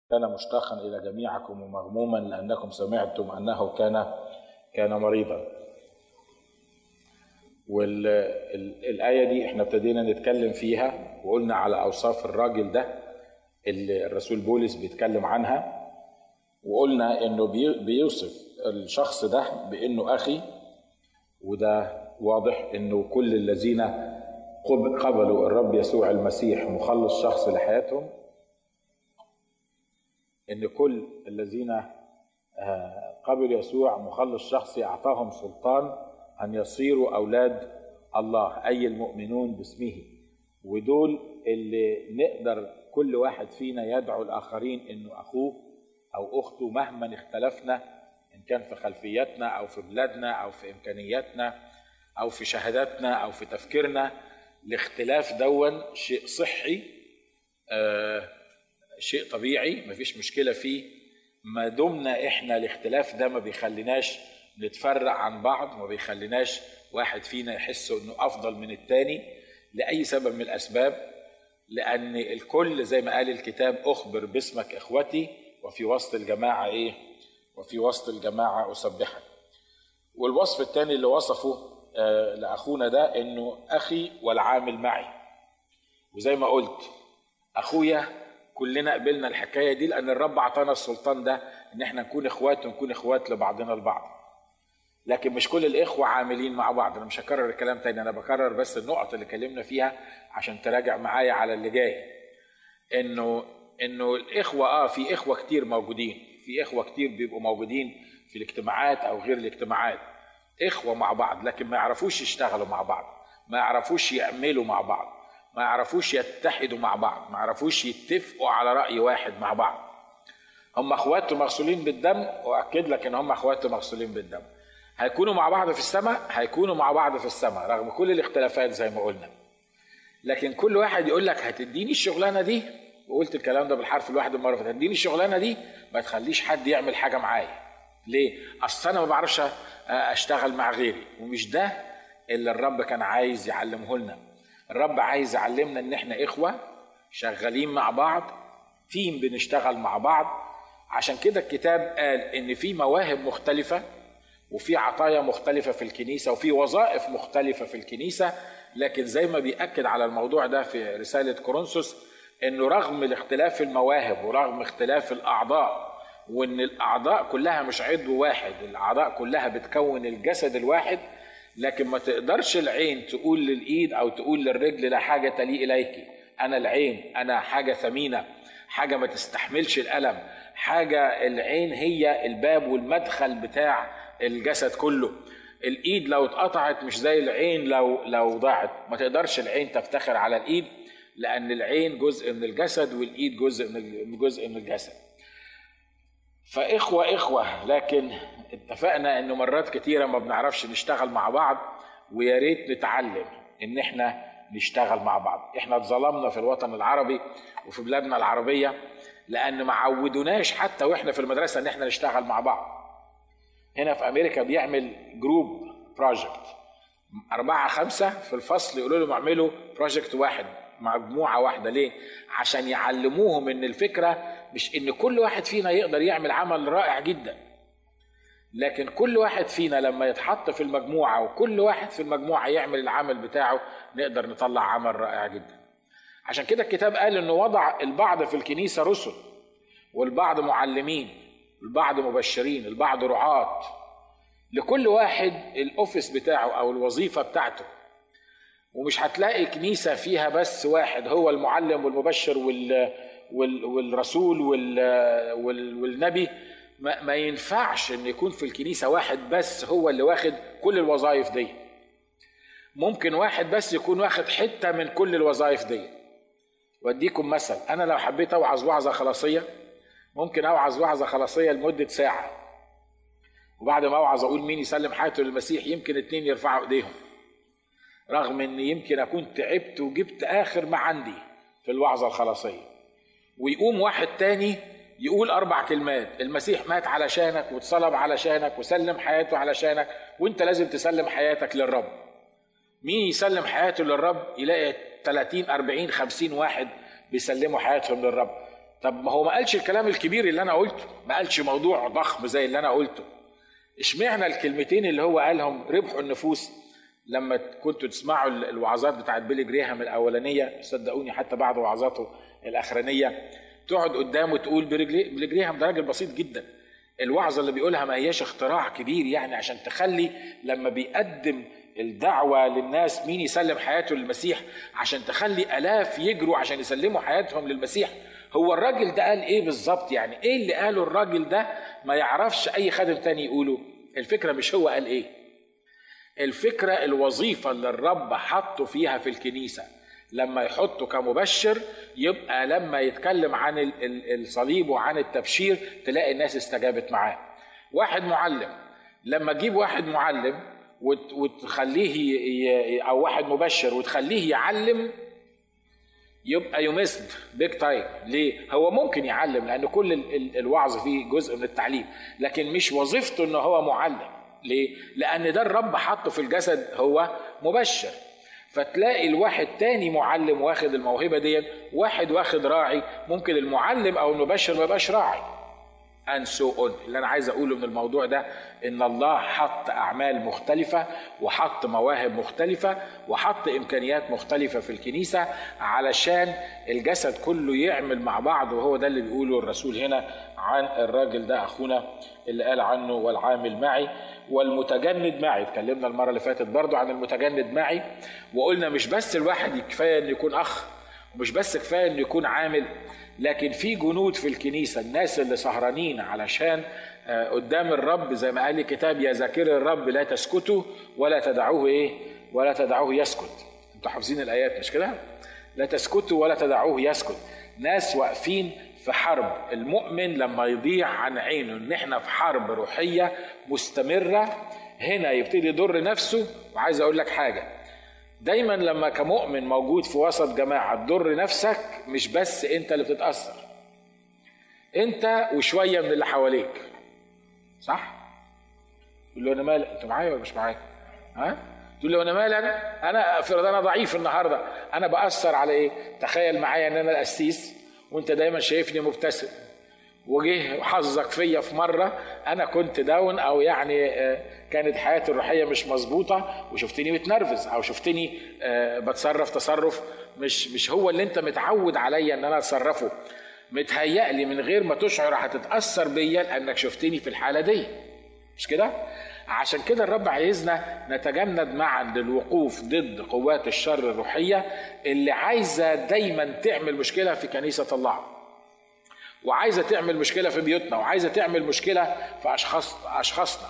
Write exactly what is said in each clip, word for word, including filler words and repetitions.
كان مشتاقا إلى جميعكم ومغموما لأنكم سمعتم أنه كان كان مريضا. والآية دي احنا ابتدينا نتكلم فيها وقلنا على أوصاف الراجل ده اللي الرسول بولس بيتكلم عنها، وقلنا إنه بيوصف الشخص ده بإنه أخي، وده واضح إنه كل الذين قبلوا الرب يسوع المسيح مخلص شخص لحياتهم، إن كل الذين قبلوا يسوع مخلص شخصي أعطاهم سلطان أن يصيروا أولاد الله، أي المؤمنون باسمه. ودول اللي نقدر كل واحد فينا يدعو الآخرين إنه أخوه أو أخته مهما اختلفنا، إن كان في خلفياتنا أو في بلادنا أو في إمكانياتنا أو في شهاداتنا أو في تفكيرنا. الاختلاف دون شيء صحي، آه شيء طبيعي، مفيش مشكلة فيه، ما دمنا إحنا الاختلاف ده ما بيخليناش نتفرع عن بعض، ما بيخليناش واحد فينا يحس إنه أفضل من التاني لأي سبب من الأسباب، لأن الكل زي ما قال الكتاب أخبر باسمك إخوتي وفي وسط الجماعة إيه؟ وفي وسط الجماعة أسبحك. والوصف الثاني اللي وصفه آه لأخونا ده إنه أخي والعامل معي. وزي ما قلت أخويا كلنا قبلنا الحكاية دي لأن الرب عطانا السلطان ده إن إحنا نكون إخوات ونكون إخوات لبعضنا البعض. لكن مش كل الإخوة عاملين مع بعض. أنا مش هكرر الكلام تاني، أنا بكرر بس النقط اللي كلمنا فيها عشان تراجع معايا على اللي جاي. إنه إنه الإخوة آه في إخوة كتير موجودين، في إخوة كتير بيبقوا موجودين في الاجتماعات أو غير الاجتماعات، إخوة مع بعض، لكن ما يعرفوش يشتغلوا مع بعض، ما يعرفوش يعملوا مع بعض، ما يعرفوش يتحدوا مع بعض، ما يعرفوش يتفقوا على رأي واحد مع بعض. هم اخوات مغسولين بالدم، واكد لك ان هم اخوات مغسولين بالدم. هيكونوا مع بعض في السماء، هيكونوا مع بعض في السماء رغم كل الاختلافات زي ما قلنا. لكن كل واحد يقول لك هتديني الشغلانه دي، وقلت الكلام ده بالحرف الواحد المره اللي فاتت، هتديني الشغلانه دي ما تخليش حد يعمل حاجه معايا. ليه؟ اصل انا ما بعرفش اشتغل مع غيري. ومش ده اللي الرب كان عايز يعلمه لنا. الرب عايز يعلمنا ان احنا اخوه شغالين مع بعض، تيم بنشتغل مع بعض. عشان كده الكتاب قال ان في مواهب مختلفه وفي عطايا مختلفه في الكنيسه وفي وظائف مختلفه في الكنيسه. لكن زي ما بيأكد على الموضوع ده في رساله كورنثوس، انه رغم الاختلاف المواهب ورغم اختلاف الاعضاء، وان الاعضاء كلها مش عضو واحد، الاعضاء كلها بتكون الجسد الواحد، لكن ما تقدرش العين تقول للايد او تقول للرجل لا حاجه تليق اليك. انا العين، انا حاجه ثمينه، حاجه ما تستحملش الالم، حاجه العين هي الباب والمدخل بتاع الجسد كله. الايد لو اتقطعت مش زي العين لو لو ضاعت. ما تقدرش العين تفتخر على الايد، لان العين جزء من الجسد والايد جزء من جزء من الجسد. فاخوه اخوه، لكن اتفقنا انه مرات كتيره ما بنعرفش نشتغل مع بعض، ويا ريت نتعلم ان احنا نشتغل مع بعض. احنا اتظلمنا في الوطن العربي وفي بلادنا العربيه لان ما عودوناش حتى واحنا في المدرسه ان احنا نشتغل مع بعض. هنا في امريكا بيعمل جروب بروجكت، اربعه خمسه في الفصل يقولوا لهم اعملوا بروجكت واحد، مجموعه واحده. ليه؟ عشان يعلموهم ان الفكره مش ان كل واحد فينا يقدر يعمل عمل رائع جدا، لكن كل واحد فينا لما يتحط في المجموعه وكل واحد في المجموعه يعمل العمل بتاعه نقدر نطلع عمل رائع جدا. عشان كده الكتاب قال انه وضع البعض في الكنيسه رسل، والبعض معلمين، البعض مبشرين، البعض رعاة، لكل واحد الاوفيس بتاعه او الوظيفه بتاعته. ومش هتلاقي كنيسه فيها بس واحد هو المعلم والمبشر وال وال والرسول وال وال والنبي. ما, ما ينفعش ان يكون في الكنيسه واحد بس هو اللي واخد كل الوظائف دي. ممكن واحد بس يكون واخد حته من كل الوظائف دي. واديكم مثل، انا لو حبيت اوعظ وعظه خلاصيه ممكن اوعظ وعظه خلاصيه لمده ساعه، وبعد ما اوعظ اقول مين يسلم حياته للمسيح يمكن اتنين يرفعوا ايديهم، رغم ان يمكن اكون تعبت وجبت اخر ما عندي في الوعظه الخلاصيه. ويقوم واحد تاني يقول اربع كلمات: المسيح مات علشانك واتصلب علشانك وسلم حياته علشانك وانت لازم تسلم حياتك للرب. مين يسلم حياته للرب؟ يلاقي ثلاثين أربعين خمسين واحد بيسلموا حياتهم للرب. طب ما هو ما قالش الكلام الكبير اللي انا قلته، ما قالش موضوع ضخم زي اللي انا قلته. اشمعنى الكلمتين اللي هو قالهم ربحوا النفوس؟ لما كنتوا تسمعوا الوعظات بتاعت بيلي جريهام الاولانيه، صدقوني حتى بعد وعظاته الاخرانيه تقعد قدامه تقول بيلي جريهام ده راجل بسيط جدا، الوعظه اللي بيقولها ما هياش اختراع كبير يعني عشان تخلي لما بيقدم الدعوه للناس مين يسلم حياته للمسيح عشان تخلي الاف يجروا عشان يسلموا حياتهم للمسيح. هو الراجل ده قال ايه بالظبط؟ يعني ايه اللي قاله الراجل ده ما يعرفش اي خادم تاني يقوله؟ الفكره مش هو قال ايه، الفكره الوظيفه اللي الرب حطه فيها في الكنيسه. لما يحطه كمبشر يبقى لما يتكلم عن الصليب وعن التبشير تلاقي الناس استجابت معاه. واحد معلم، لما تجيب واحد معلم وتخليه، او واحد مبشر وتخليه يعلم، يبقى يمسد بيج تايم. ليه؟ هو ممكن يعلم لان كل الوعظ فيه جزء من التعليم، لكن مش وظيفته ان هو معلم. ليه؟ لان ده الرب حطه في الجسد هو مبشر. فتلاقي الواحد تاني معلم واخد الموهبة دي، واحد واخد راعي، ممكن المعلم او المبشر ما يبقاش راعي and so on. اللي انا عايز اقوله من الموضوع ده ان الله حط اعمال مختلفة وحط مواهب مختلفة وحط امكانيات مختلفة في الكنيسة علشان الجسد كله يعمل مع بعض. وهو ده اللي بيقوله الرسول هنا عن الراجل ده اخونا اللي قال عنه والعامل معي والمتجند معي. اتكلمنا المرة اللي فاتت برضو عن المتجند معي، وقلنا مش بس الواحد كفاية انه يكون اخ، ومش بس كفاية انه يكون عامل، لكن في جنود في الكنيسة، الناس اللي سهرانين علشان قدام الرب زي ما قال الكتاب يا ذاكر الرب لا تسكتوا ولا تدعوه ايه ولا تدعوه يسكت. انتوا حافظين الايات مش كده؟ لا تسكتوا ولا تدعوه يسكت. ناس واقفين في حرب. المؤمن لما يضيع عن عينه ان احنا في حرب روحية مستمرة هنا يبتدي يضر نفسه. وعايز اقول لك حاجة، دايما لما كمؤمن موجود في وسط جماعة تضر نفسك، مش بس انت اللي بتتأثر، انت وشوية من اللي حواليك. صح؟ تقول له انا مال، انت معايا ولا مش معايا؟ ها؟ تقول له انا مال، انا انا افرض انا ضعيف النهارده، انا بأثر على ايه؟ تخيل معايا ان انا القسيس وانت دايما شايفني مبتسم، وجه حظك فيا في مرة أنا كنت داون أو يعني كانت حياتي الروحية مش مظبوطة وشفتني متنرفز أو شفتني بتصرف تصرف مش مش هو اللي أنت متعود عليا إن أنا أتصرفه، متهيألي من غير ما تشعر هتتأثر بيا لأنك شفتني في الحالة دي، مش كده؟ عشان كده الرب عايزنا نتجند معا للوقوف ضد قوات الشر الروحية اللي عايزة دايما تعمل مشكلة في كنيسة الله، وعايزة تعمل مشكلة في بيوتنا، وعايزة تعمل مشكلة في أشخاص أشخاصنا.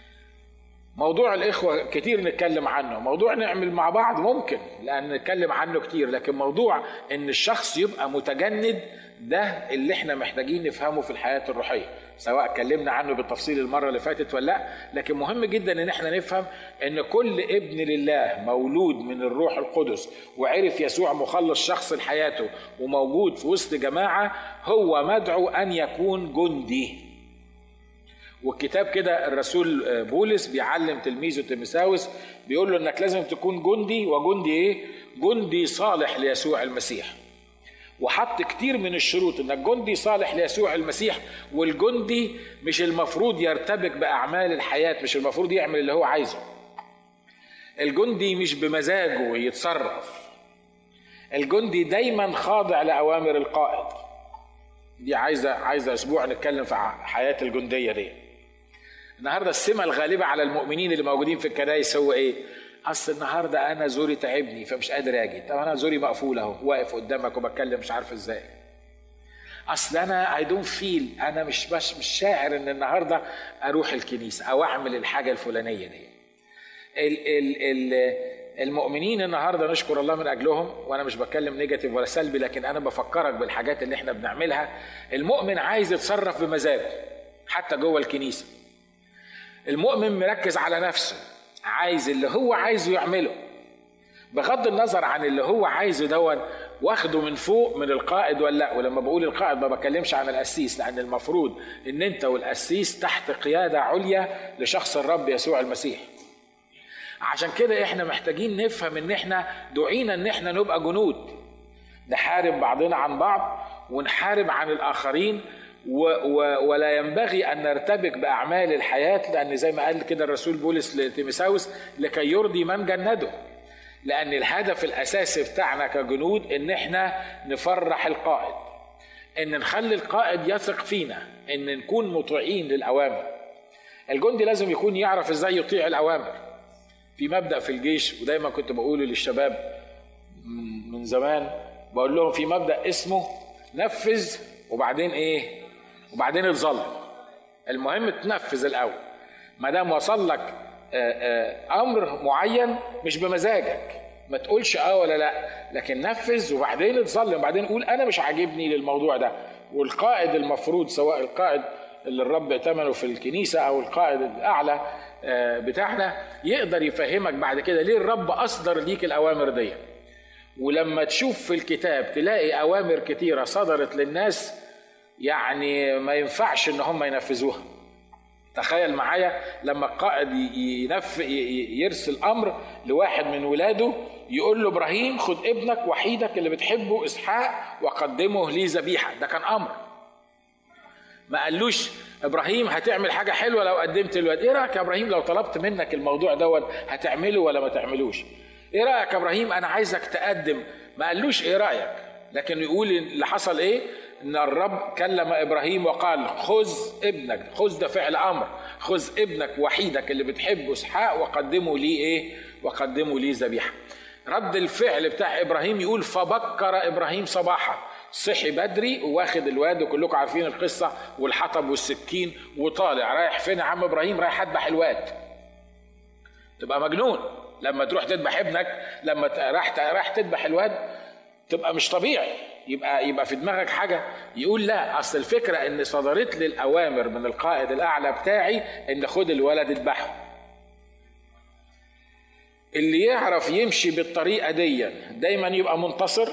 موضوع الإخوة كتير نتكلم عنه، موضوع نعمل مع بعض ممكن لأن نتكلم عنه كتير، لكن موضوع إن الشخص يبقى متجند ده اللي احنا محتاجين نفهمه في الحياة الروحية، سواء اتكلمنا عنه بالتفصيل المرة اللي فاتت ولا لا، لكن مهم جدا ان احنا نفهم ان كل ابن لله مولود من الروح القدس وعرف يسوع مخلص شخص لحياته وموجود في وسط جماعة هو مدعو ان يكون جندي. والكتاب كده الرسول بولس بيعلم تلميذه تيموثاوس بيقول له انك لازم تكون جندي، وجندي ايه؟ جندي صالح ليسوع المسيح. وحط كتير من الشروط انك جندي صالح ليسوع المسيح. والجندي مش المفروض يرتبك باعمال الحياة، مش المفروض يعمل اللي هو عايزه. الجندي مش بمزاجه يتصرف، الجندي دايما خاضع لاوامر القائد. دي عايزه عايزه اسبوع نتكلم في حياة الجندية دي. النهارده السمة الغالبة على المؤمنين اللي موجودين في الكنائس هو ايه؟ اصل النهارده انا زوري تعبني فمش قادر اجي. طب انا زوري مقفول اهو، واقف قدامك وبتكلم مش عارف ازاي. اصل انا اي دونت فيل، انا مش مش مش شاعر ان النهارده اروح الكنيسه او اعمل الحاجه الفلانيه دي. ال ال ال المؤمنين النهارده نشكر الله من اجلهم، وانا مش بتكلم نيجاتيف ولا سلبي، لكن انا بفكرك بالحاجات اللي احنا بنعملها. المؤمن عايز يتصرف بمزاجه حتى جوه الكنيسه. المؤمن مركز على نفسه، عايز اللي هو عايزه يعمله بغض النظر عن اللي هو عايزه دون واخده من فوق من القائد ولا لا. ولما بقول القائد ما بكلمش عن القسيس، لان المفروض ان انت والقسيس تحت قيادة عليا لشخص الرب يسوع المسيح. عشان كده احنا محتاجين نفهم ان احنا دعينا ان احنا نبقى جنود، نحارب بعضنا عن بعض ونحارب عن الآخرين، و و ولا ينبغي أن نرتبك بأعمال الحياة، لأن زي ما قال كده الرسول بولس لتيموثاوس لكي يرضي من جنده. لأن الهدف الأساسي بتاعنا كجنود إن إحنا نفرح القائد، إن نخلي القائد يثق فينا، إن نكون مطيعين للأوامر. الجندي لازم يكون يعرف إزاي يطيع الأوامر. في مبدأ في الجيش، ودايما كنت بقوله للشباب من زمان، بقول لهم في مبدأ اسمه نفذ وبعدين إيه؟ وبعدين اتظلم. المهم تنفذ الأول. ما دام وصل لك أمر معين مش بمزاجك، ما تقولش اه ولا لا، لكن نفذ وبعدين اتظلم، وبعدين قول انا مش عاجبني للموضوع ده. والقائد المفروض، سواء القائد اللي الرب ائتمنه في الكنيسة او القائد الاعلى بتاعنا، يقدر يفهمك بعد كده ليه الرب اصدر ليك الاوامر دي. ولما تشوف في الكتاب تلاقي اوامر كتيرة صدرت للناس يعني ما ينفعش ان هم ينفذوها. تخيل معايا لما القائد ينف يرسل امر لواحد من ولاده، يقول له ابراهيم خد ابنك وحيدك اللي بتحبه اسحاق وقدمه لي ذبيحه. ده كان امر، ما قالوش ابراهيم هتعمل حاجه حلوه لو قدمت الواد. ايه رايك يا ابراهيم لو طلبت منك الموضوع دوت هتعمله ولا ما تعملوش؟ ايه رايك يا ابراهيم انا عايزك تقدم؟ ما قالوش ايه رايك، لكن يقول اللي حصل ايه، ان الرب كلم ابراهيم وقال خذ ابنك. خذ ده فعل امر، خذ ابنك وحيدك اللي بتحبه اسحاق وقدمه لي ايه؟ وقدمه لي ذبيحه. رد الفعل بتاع ابراهيم يقول فبكر ابراهيم صباحا، صحي بدري واخد الواد، وكلكم عارفين القصه، والحطب والسكين وطالع. رايح فين يا عم ابراهيم؟ رايح اذبح الواد. تبقى مجنون لما تروح تذبح ابنك، لما راح راح تذبح الواد تبقى مش طبيعي. يبقى يبقى في دماغك حاجه. يقول لا، اصل الفكره ان صدرت لي الاوامر من القائد الاعلى بتاعي ان خد الولد اذبحه. اللي يعرف يمشي بالطريقه دي دايما يبقى منتصر،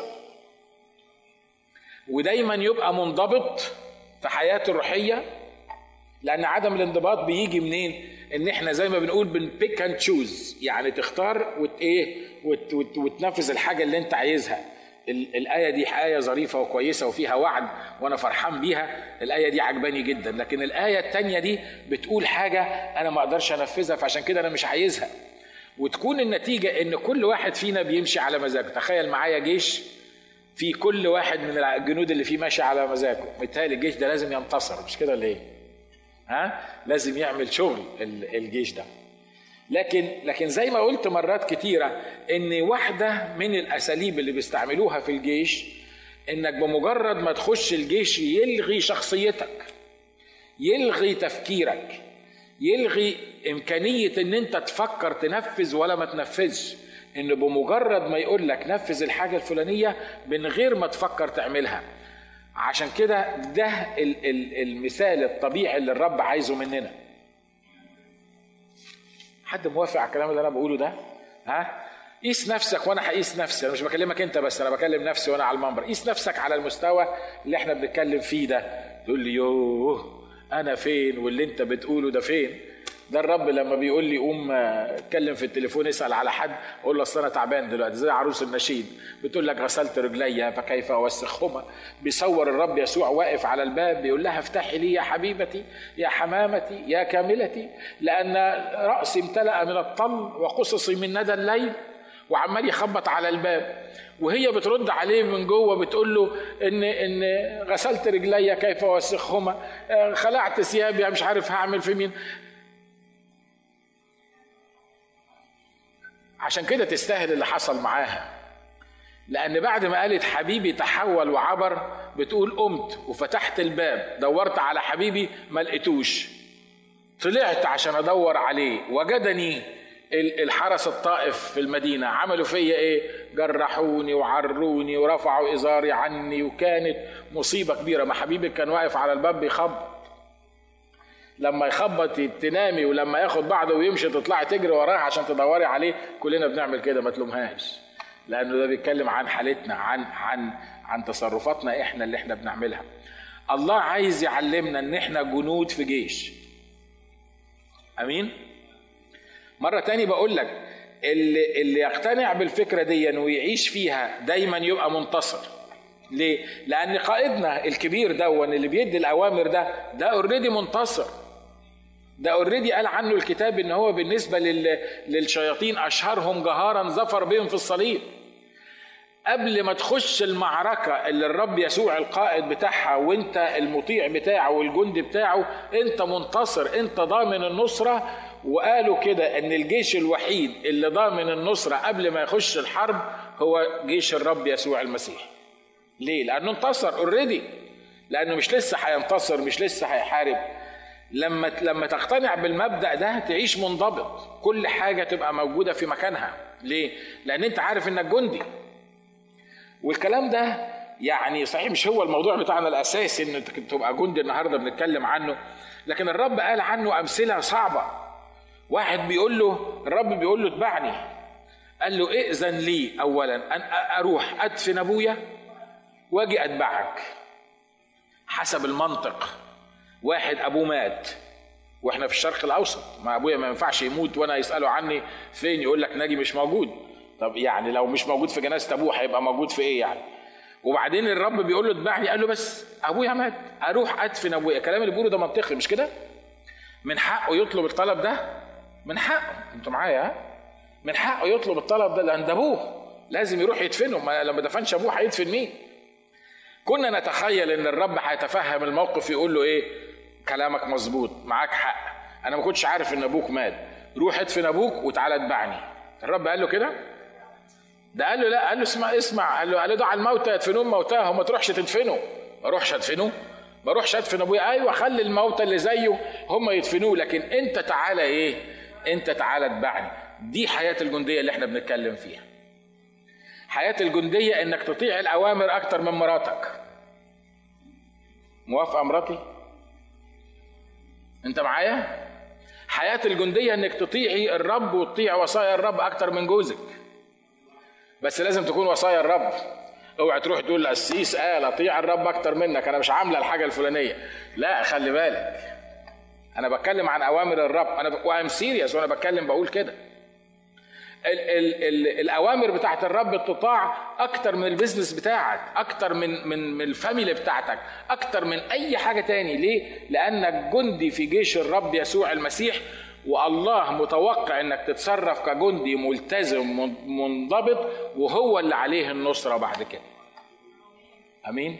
ودايما يبقى منضبط في حياته الروحيه. لان عدم الانضباط بيجي منين؟ ان احنا زي ما بنقول بنبيك اند تشوز، يعني تختار وت ايه وت وت وتنفذ الحاجه اللي انت عايزها. الآية دي آية ظريفة وكويسة وفيها وعد وأنا فرحان بيها، الآية دي عجباني جدا. لكن الآية التانية دي بتقول حاجة أنا ما أقدرش أنفذها، فعشان كده أنا مش عايزها. وتكون النتيجة إن كل واحد فينا بيمشي على مزاجه. تخيل معايا جيش في كل واحد من الجنود اللي فيه ماشي على مزاجه، بالتالي الجيش ده لازم ينتصر، مش كده ليه؟ ها؟ لازم يعمل شغل الجيش ده. لكن لكن زي ما قلت مرات كتيرة ان واحدة من الاساليب اللي بيستعملوها في الجيش انك بمجرد ما تخش الجيش يلغي شخصيتك، يلغي تفكيرك، يلغي امكانية ان انت تفكر تنفذ ولا ما تنفذش. ان بمجرد ما يقول لك نفذ الحاجة الفلانية من غير ما تفكر تعملها. عشان كده ده المثال الطبيعي اللي الرب عايزه مننا. حد موافق على الكلام اللي انا بقوله ده؟ ها؟ قيس نفسك وانا هقيس نفسي. انا مش بكلمك انت بس، انا بكلم نفسي وانا على المنبر. قيس نفسك على المستوى اللي احنا بنتكلم فيه ده. تقول لي يوه انا فين واللي انت بتقوله ده فين؟ ده الرب لما بيقول لي قوم اتكلم في التليفون اسال على حد، اقول له اصل انا تعبان دلوقتي، زي عروس النشيد بتقول لك غسلت رجلي فكيف اوسخهما. بيصور الرب يسوع واقف على الباب بيقول لها افتحي لي يا حبيبتي يا حمامتي يا كاملتي، لان راسي امتلأ من الطل وقصصي من ندى الليل. وعمال يخبط على الباب، وهي بترد عليه من جوه بتقول له ان ان غسلت رجلي كيف اوسخهما، خلعت ثيابي مش عارف هعمل في مين. عشان كده تستاهل اللي حصل معاها. لأن بعد ما قالت حبيبي تحول وعبر، بتقول قمت وفتحت الباب دورت على حبيبي ما لقيتوش، طلعت عشان أدور عليه، وجدني الحرس الطائف في المدينة. عملوا فيا إيه؟ جرحوني وعروني ورفعوا إزاري عني، وكانت مصيبة كبيرة. ما حبيبي كان واقف على الباب بيخبط، لما يخبط تنامي، ولما ياخد بعضه ويمشي تطلعي تجري وراه عشان تدوري عليه. كلنا بنعمل كده، ما تلومهاش، لانه ده بيتكلم عن حالتنا، عن عن عن تصرفاتنا احنا اللي احنا بنعملها. الله عايز يعلمنا ان احنا جنود في جيش. امين. مره تاني بقول لك اللي اللي يقتنع بالفكره دي ويعيش فيها دايما يبقى منتصر. ليه؟ لأن قائدنا الكبير ده اللي بيدي الأوامر ده ده اوريدي منتصر، ده اوريدي قال عنه الكتاب ان هو بالنسبة للشياطين أشهرهم جهارا ظفر بهم في الصليب. قبل ما تخش المعركة اللي الرب يسوع القائد بتاعها وانت المطيع بتاعه والجندي بتاعه، انت منتصر، انت ضامن النصرة. وقالوا كده ان الجيش الوحيد اللي ضامن النصرة قبل ما يخش الحرب هو جيش الرب يسوع المسيح. ليه؟ لأنه انتصر اوريدي، لأنه مش لسه هينتصر، مش لسه هيحارب. لما لما تقتنع بالمبدأ ده تعيش منضبط، كل حاجة تبقى موجودة في مكانها. ليه؟ لأن انت عارف انك جندي. والكلام ده يعني صحيح مش هو الموضوع بتاعنا الأساسي ان تبقى جندي النهارده بنتكلم عنه، لكن الرب قال عنه أمثلة صعبة. واحد بيقول له، الرب بيقول له اتبعني، قال له ائذن لي أولا أن أروح أدفن أبويا واجي أتبعك. حسب المنطق، واحد أبوه مات واحنا في الشرق الأوسط، ما أبويا ما ينفعش يموت وانا يسألوا عني فين، يقول لك ناجي مش موجود. طب يعني لو مش موجود في جنازة أبوه هيبقى موجود في إيه يعني؟ وبعدين الرب بيقول له اتبعني، قال له بس أبويا مات أروح أدفن أبويا. الكلام اللي بيقوله ده منطقي مش كده؟ من حقه يطلب الطلب ده، من حقه، انتوا معايا؟ من حقه يطلب الطلب ده لأن ده أبوه لازم يروح يدفنه. ما لما دفنش أبوه هيدفن مين؟ كنا نتخيل ان الرب هيتفهم الموقف يقول له ايه؟ كلامك مظبوط، معاك حق، انا ما كنتش عارف ان ابوك مات، روح ادفن ابوك وتعالى اتبعني. الرب قال له كده؟ ده قال له لا، قال له اسمع اسمع، قال له قال له دع الموتى يدفنون موتاهم، ما تروحش تدفنه. ما اروحش ادفنه؟ ما اروحش ادفن ابويا؟ ايوه خلي الموتى اللي زيه هم يدفنوه، لكن انت تعالى ايه؟ انت تعالى اتبعني. دي حياة الجندية اللي احنا بنتكلم فيها. حياة الجندية انك تطيع الاوامر اكتر من مراتك. موافقة مراتي؟ انت معايا؟ حياة الجندية انك تطيعي الرب وتطيع وصايا الرب اكتر من جوزك، بس لازم تكون وصايا الرب. اوعى تروح تقول القسيس قال اطيع الرب اكتر منك، انا مش عامله الحاجة الفلانية. لا، خلي بالك، انا بتكلم عن اوامر الرب، انا وام سيريس وانا بتكلم بقول كده. ال ال ال الاوامر بتاعت الرب تطاع اكتر من البيزنس بتاعك، اكتر من من من الفاميلي بتاعتك، اكتر من اي حاجه تاني. ليه؟ لانك جندي في جيش الرب يسوع المسيح، والله متوقع انك تتصرف كجندي ملتزم منضبط، وهو اللي عليه النصره بعد كده. امين.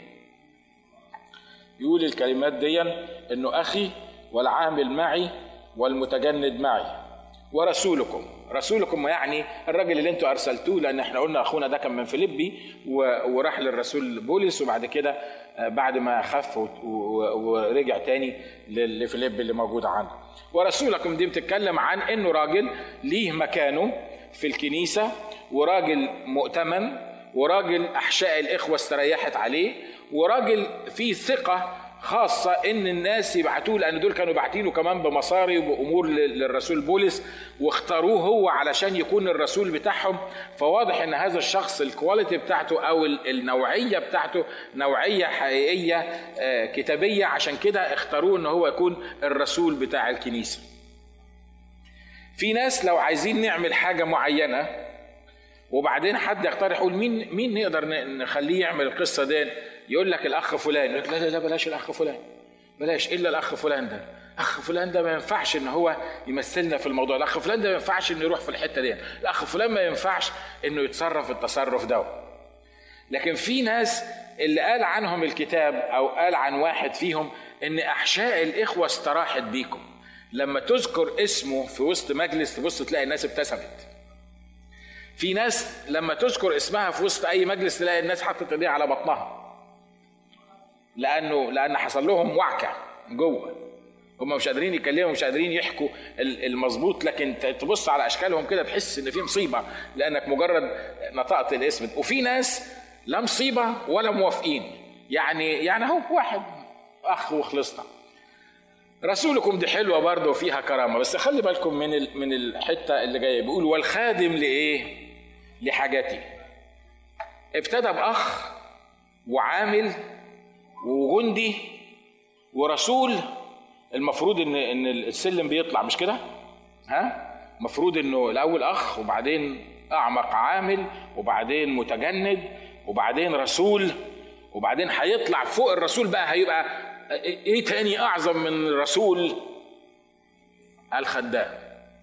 يقول الكلمات دي انه اخي والعامل معي والمتجند معي ورسولكم. رسولكم يعني الراجل اللي انتوا ارسلتوه، لان احنا قلنا اخونا ده كان من فيليبي وراح للرسول بولس، وبعد كده بعد ما خف ورجع تاني لفيليبي اللي موجود عنده. ورسولكم دي بتتكلم عن انه راجل ليه مكانه في الكنيسة، وراجل مؤتمن، وراجل احشاء الاخوة استريحت عليه، وراجل فيه ثقة خاصة ان الناس يبعتوه، لان دول كانوا باعتينه كمان بمصاري وبامور للرسول بولس، واختاروه هو علشان يكون الرسول بتاعهم. فواضح ان هذا الشخص الكواليتي بتاعته او النوعية بتاعته نوعية حقيقية كتابية، عشان كده اختاروه ان هو يكون الرسول بتاع الكنيسة. في ناس لو عايزين نعمل حاجة معينة وبعدين حد يقترح يقول مين مين نقدر نخليه يعمل القصة دي، يقول لك الاخ فلان، يقول لك لا لا لا بلاش الاخ فلان، بلاش الا الاخ فلان ده، اخ فلان ده ما ينفعش ان هو يمثلنا في الموضوع، الاخ فلان ده ما ينفعش انه يروح في الحته دي، الاخ فلان ما ينفعش انه يتصرف التصرف ده. لكن في ناس اللي قال عنهم الكتاب او قال عن واحد فيهم ان احشاء الاخوه استراحت بيكم. لما تذكر اسمه في وسط مجلس تبص تلاقي الناس ابتسمت. في ناس لما تذكر اسمها في وسط اي مجلس تلاقي الناس حطت ايديها على بطنها، لانه لان حصل لهم وعكه جوه، هم مش قادرين يتكلموا، مش قادرين يحكوا المظبوط، لكن تبص على اشكالهم كده تحس ان في مصيبه لانك مجرد نطقت الاسم. وفي ناس لا مصيبه ولا موافقين، يعني يعني اهو واحد اخ وخلصنا. رسولكم دي حلوه برضه وفيها كرامه، بس خلي بالكم من من الحته اللي جايه، بيقول والخادم لايه؟ لحاجاتي. ابتدى باخ وعامل وجندي ورسول. المفروض ان ان السلم بيطلع مش كده؟ ها؟ المفروض انه الاول اخ، وبعدين اعمق عامل، وبعدين متجند، وبعدين رسول. وبعدين هيطلع فوق الرسول بقى، هيبقى ايه تاني اعظم من الرسول؟ الخدام.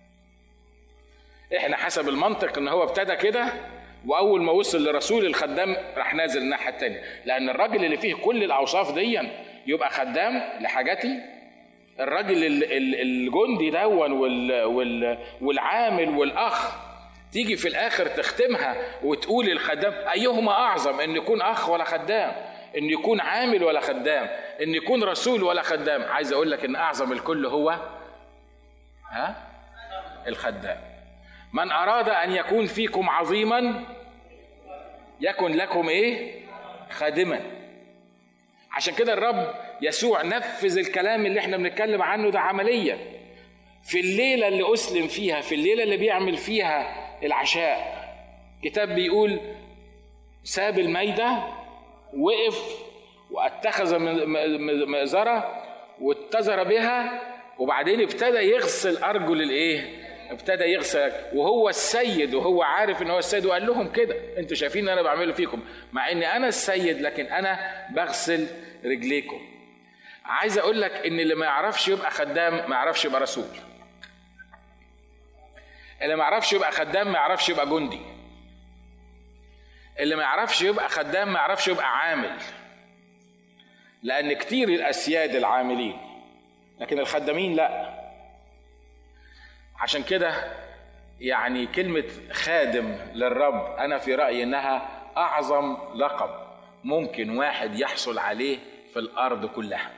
احنا حسب المنطق ان هو ابتدى كده، واول ما وصل لرسول الخدام راح نازل الناحيه الثانيه، لان الراجل اللي فيه كل الاوصاف دي يبقى خدام لحاجتي. الراجل الجندي دون والعامل والاخ، تيجي في الاخر تختمها وتقول الخدام. ايهما اعظم، ان يكون اخ ولا خدام؟ ان يكون عامل ولا خدام؟ ان يكون رسول ولا خدام؟ عايز اقول لك ان اعظم الكل هو ها الخدام. من اراد ان يكون فيكم عظيما يكن لكم ايه؟ خادما. عشان كده الرب يسوع نفذ الكلام اللي احنا بنتكلم عنه ده عمليا في الليلة اللي أسلم فيها، في الليلة اللي بيعمل فيها العشاء. كتاب بيقول ساب الميدة، وقف واتخذ مئزرة واتزر بها، وبعدين ابتدى يغسل أرجل الايه؟ ابتدى يغسل وهو السيد، وهو عارف ان هو السيد، وقال لهم كده انتوا شايفين ان انا بعمله فيكم، مع ان انا السيد لكن انا بغسل رجليكم. عايز اقول لك ان اللي ما يعرفش يبقى خدام ما يعرفش يبقى رسول. اللي ما يعرفش يبقى خدام ما يعرفش يبقى جندي. اللي ما يعرفش يبقى خدام ما يعرفش يبقى عامل، لان كتير الاسياد العاملين لكن الخدامين لا. عشان كده يعني كلمة خادم للرب أنا في رأيي إنها أعظم لقب ممكن واحد يحصل عليه في الأرض كلها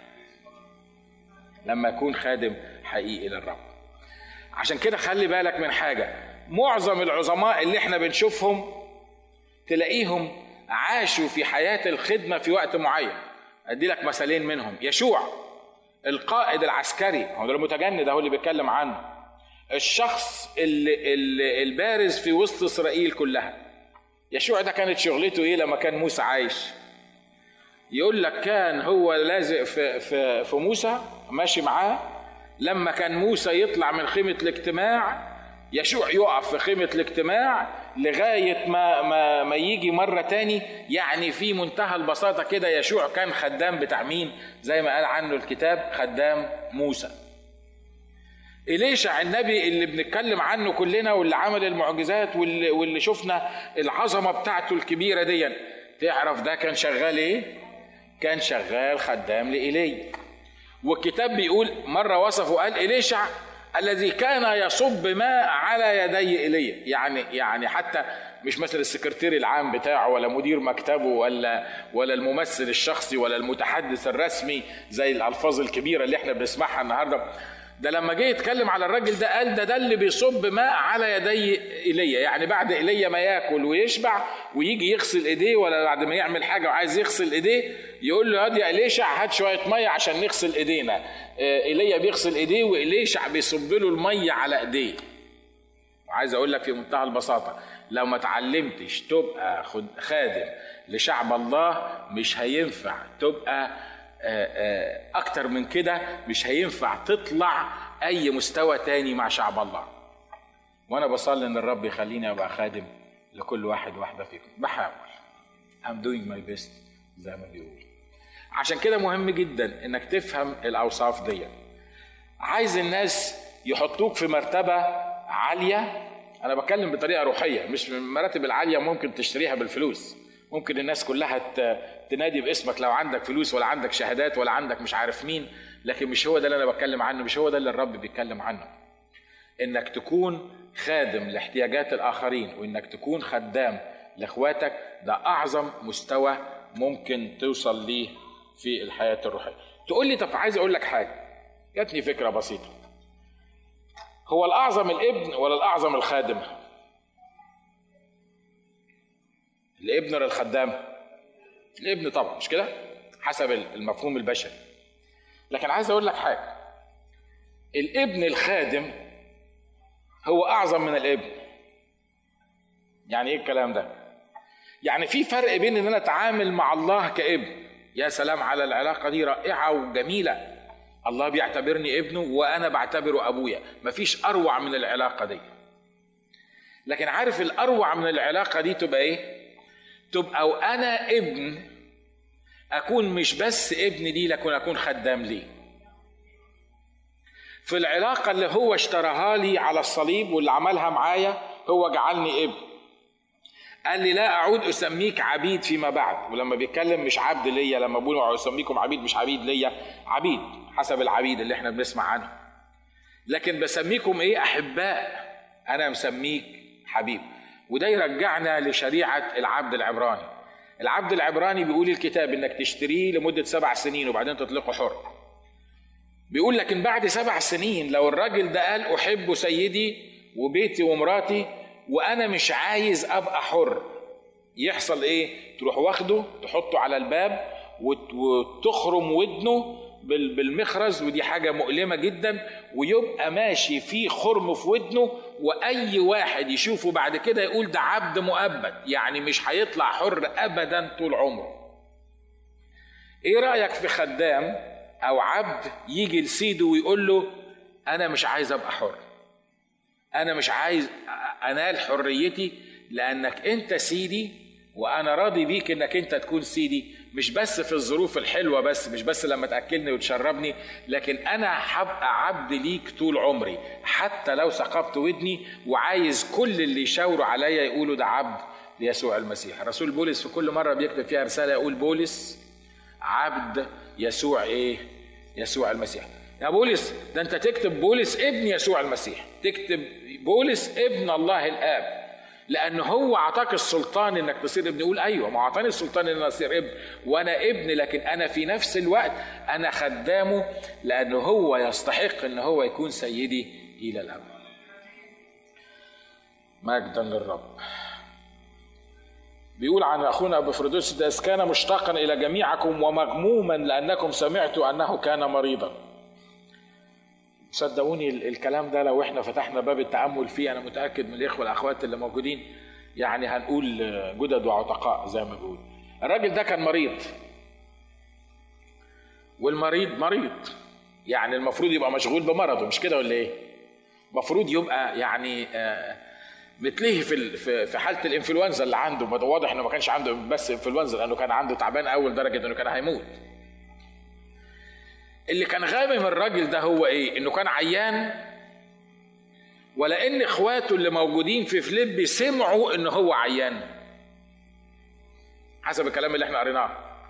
لما يكون خادم حقيقي للرب. عشان كده خلي بالك من حاجة، معظم العظماء اللي احنا بنشوفهم تلاقيهم عاشوا في حياة الخدمة في وقت معين. أدي لك مثالين منهم. يشوع القائد العسكري، هو ده المتجند، هو اللي بيتكلم عنه، الشخص اللي اللي البارز في وسط إسرائيل كلها. يشوع ده كانت شغلته ايه لما كان موسى عايش؟ يقول لك كان هو لازق في في في موسى ماشي معاه. لما كان موسى يطلع من خيمة الاجتماع يشوع يقف في خيمة الاجتماع لغاية ما ما ما يجي مرة تاني. يعني في منتهى البساطة كده يشوع كان خدام بتاع مين؟ زي ما قال عنه الكتاب خدام موسى. إليشع النبي اللي بنتكلم عنه كلنا واللي عمل المعجزات واللي, واللي شفنا العظمة بتاعته الكبيرة دي، تعرف ده كان شغال ايه؟ كان شغال خدام لإيليا. والكتاب بيقول مرة وصفه قال إليشع الذي كان يصب ماء على يدي إيليا. يعني يعني حتى مش مثل السكرتير العام بتاعه ولا مدير مكتبه ولا ولا الممثل الشخصي ولا المتحدث الرسمي زي الألفاظ الكبيرة اللي احنا بنسمعها النهارده. ده لما جه يتكلم على الراجل ده قال ده ده اللي بيصب ماء على يدي إيليا. يعني بعد إيليا ما ياكل ويشبع ويجي يغسل ايديه، ولا بعد ما يعمل حاجه وعايز يغسل ايديه يقول له يا إليشع هات شويه ميه عشان نغسل ايدينا. إيليا بيغسل ايديه وإليشع بيصب له الميه على ايديه. وعايز اقول لك في منتهى البساطه، لو ما اتعلمتش تبقى خادم لشعب الله مش هينفع تبقى اكتر من كده، مش هينفع تطلع اي مستوى تاني مع شعب الله. وانا بصلي ان الرب يخليني ابقى خادم لكل واحد واحدة فيكم. بحاول I'm doing my best زي ما بيقول. عشان كده مهم جدا انك تفهم الاوصاف دي. عايز الناس يحطوك في مرتبة عالية. انا بتكلم بطريقة روحية، مش المراتب العالية ممكن تشتريها بالفلوس. ممكن الناس كلها تنادي باسمك لو عندك فلوس ولا عندك شهادات ولا عندك مش عارف مين، لكن مش هو ده اللي انا بتكلم عنه، مش هو ده اللي الرب بيتكلم عنه. انك تكون خادم لاحتياجات الاخرين وانك تكون خدام لاخواتك، ده اعظم مستوى ممكن توصل ليه في الحياة الروحية. تقول لي طب عايز اقول لك حاجة، جاتني فكرة بسيطة. هو الاعظم الابن ولا الاعظم الخادم؟ الابن ولا الخدام؟ الابن طبعا، مش كده؟ حسب المفهوم البشري. لكن عايز اقول لك حاجه، الابن الخادم هو اعظم من الابن. يعني ايه الكلام ده؟ يعني في فرق بين ان انا اتعامل مع الله كابن، يا سلام على العلاقه دي رائعه وجميله، الله بيعتبرني ابنه وانا بعتبره ابويا، مفيش اروع من العلاقه دي. لكن عارف الاروع من العلاقه دي تبقى ايه؟ تبقى وانا ابن اكون مش بس ابن ليه، لكن اكون خدام ليه. في العلاقة اللي هو اشتراها لي على الصليب واللي عملها معايا، هو جعلني ابن. قال لي لا اعود اسميك عبيد فيما بعد، ولما بيتكلم مش عبد ليا، لما بقول اسميكم عبيد مش عبيد ليا، عبيد حسب العبيد اللي احنا بنسمع عنه، لكن بسميكم ايه؟ احباء. انا مسميك حبيب. وده يرجعنا لشريعة العبد العبراني. العبد العبراني بيقول الكتاب انك تشتريه لمدة سبع سنين وبعدين تطلقه حر. بيقول لكن بعد سبع سنين لو الراجل ده قال احب سيدي وبيتي ومراتي وانا مش عايز ابقى حر، يحصل ايه؟ تروح واخده تحطه على الباب وتخرم ودنه بالمخرز، ودي حاجة مؤلمة جدا، ويبقى ماشي في خرم في ودنه، واي واحد يشوفه بعد كده يقول ده عبد مؤبد، يعني مش هيطلع حر ابدا طول عمره. ايه رأيك في خدام او عبد يجي لسيده ويقول له انا مش عايز ابقى حر، انا مش عايز انال حريتي لانك انت سيدي وانا راضي بيك انك انت تكون سيدي، مش بس في الظروف الحلوة، بس مش بس لما تأكلني وتشربني، لكن انا هبقى عبد ليك طول عمري حتى لو ثقبت ودني، وعايز كل اللي يشاوروا عليا يقولوا ده عبد ليسوع المسيح. الرسول بولس في كل مرة بيكتب فيها رسالة يقول بولس عبد يسوع ايه؟ يسوع المسيح. يا بولس ده انت تكتب بولس ابن يسوع المسيح، تكتب بولس ابن الله الآب، لأن هو أعطاك السلطان إنك تصير ابن. يقول أيوة، ما أعطاني السلطان إن أنا أصير ابن وأنا ابن، لكن أنا في نفس الوقت أنا خدامه، لأنه هو يستحق إن هو يكون سيدي إلى الأبد. مجدا للرب. بيقول عن أخونا أبوفروديتوس ده كان مشتاقا إلى جميعكم ومغموما لأنكم سمعتوا أنه كان مريضا. صدقوني الكلام ده لو احنا فتحنا باب التأمل فيه، أنا متأكد من الإخوة والأخوات اللي موجودين يعني هنقول جدد وعتقاء زي ما بيقول. الراجل ده كان مريض، والمريض مريض يعني المفروض يبقى مشغول بمرضه، مش كده ولا ايه؟ المفروض يبقى يعني مثله في في حالة الانفلونزا اللي عنده. واضح انه ما كانش عنده بس انفلونزا، لأنه كان عنده تعبان أول درجة انه كان هيموت. اللي كان غامم الراجل ده هو ايه؟ انه كان عيان، ولا ان اخواته اللي موجودين في فيليبي سمعوا انه هو عيان حسب الكلام اللي احنا قريناه.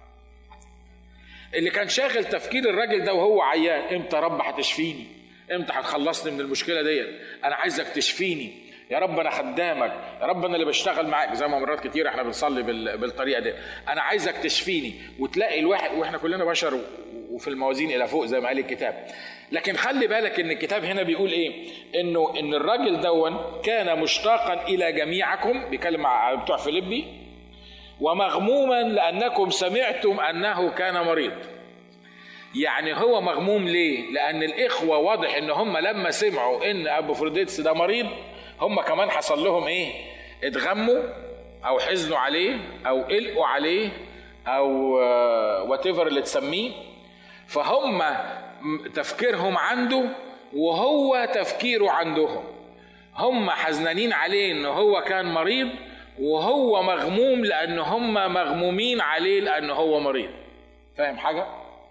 اللي كان شاغل تفكير الراجل ده وهو عيان، امتى رب هتشفيني؟ امتى هتخلصني من المشكله دي؟ انا عايزك تشفيني يا رب، انا خدامك يا رب، انا اللي بشتغل معاك. زي ما مرات كتير احنا بنصلي بالطريقه دي، انا عايزك تشفيني. وتلاقي الواحد، واحنا كلنا بشر وفي الموازين الى فوق زي ما قال الكتاب، لكن خلي بالك ان الكتاب هنا بيقول ايه؟ انه ان الراجل دون كان مشتاقا الى جميعكم، بيكلم على بتوع فيليبي، ومغموما لانكم سمعتم انه كان مريض. يعني هو مغموم ليه؟ لان الاخوه واضح ان هم لما سمعوا ان ابوفروديتوس ده مريض، هم كمان حصل لهم ايه؟ اتغموا او حزنوا عليه او قلقوا عليه او وات ايفر اللي تسميه. فهم تفكيرهم عنده وهو تفكيره عندهم، هم حزنانين عليه انه هو كان مريض، وهو مغموم لان هم مغمومين عليه لانه هو مريض. فاهم حاجه؟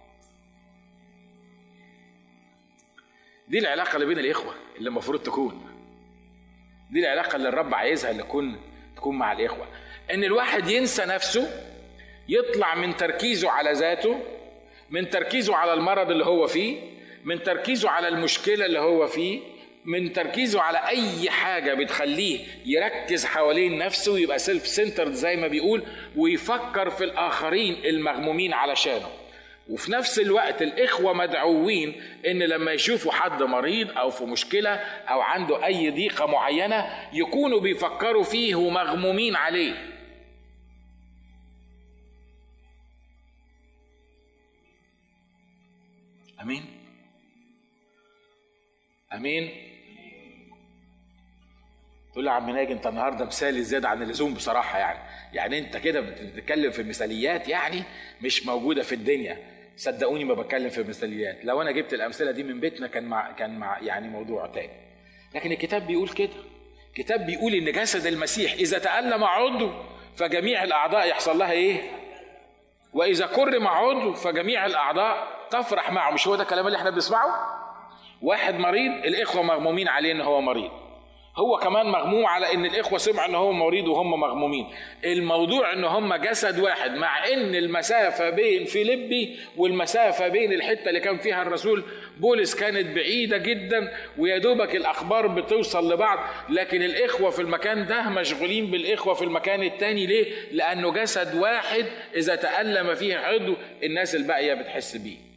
دي العلاقه اللي بين الاخوه اللي المفروض تكون، دي العلاقه اللي الرب عايزها اللي تكون تكون مع الاخوه. ان الواحد ينسى نفسه، يطلع من تركيزه على ذاته، من تركيزه على المرض اللي هو فيه، من تركيزه على المشكلة اللي هو فيه، من تركيزه على أي حاجة بتخليه يركز حوالين نفسه ويبقى سيلف سنترد زي ما بيقول، ويفكر في الآخرين المغمومين علشانه. وفي نفس الوقت الإخوة مدعوين إن لما يشوفوا حد مريض أو في مشكلة أو عنده أي ضيقة معينة يكونوا بيفكروا فيه ومغمومين عليه. امين امين. تقول لي يا عم ناجي انت النهارده مثالي زياده عن اللزوم بصراحه، يعني يعني انت كده بتتكلم في مثاليات يعني مش موجوده في الدنيا. صدقوني ما بتكلم في مثاليات، لو انا جبت الامثله دي من بيتنا كان مع كان مع يعني موضوع تاني، لكن الكتاب بيقول كده. الكتاب بيقول ان جسد المسيح اذا تألم عضو فجميع الاعضاء يحصل لها ايه؟ واذا كرم عضو فجميع الاعضاء تفرح معه. مش هو ده الكلام اللي احنا بنسمعه؟ واحد مريض الإخوة مغمومين عليه إن هو مريض، هو كمان مغموم على إن الإخوة سمعوا إن هو مريض وهم مغمومين. الموضوع إن هم جسد واحد، مع إن المسافة بين فيليبي والمسافة بين الحتة اللي كان فيها الرسول بولس كانت بعيدة جدا، ويا دوبك الأخبار بتوصل لبعض، لكن الإخوة في المكان ده مشغولين بالإخوة في المكان التاني. ليه؟ لأنه جسد واحد إذا تألم فيه عضو الناس الباقية بتحس بيه.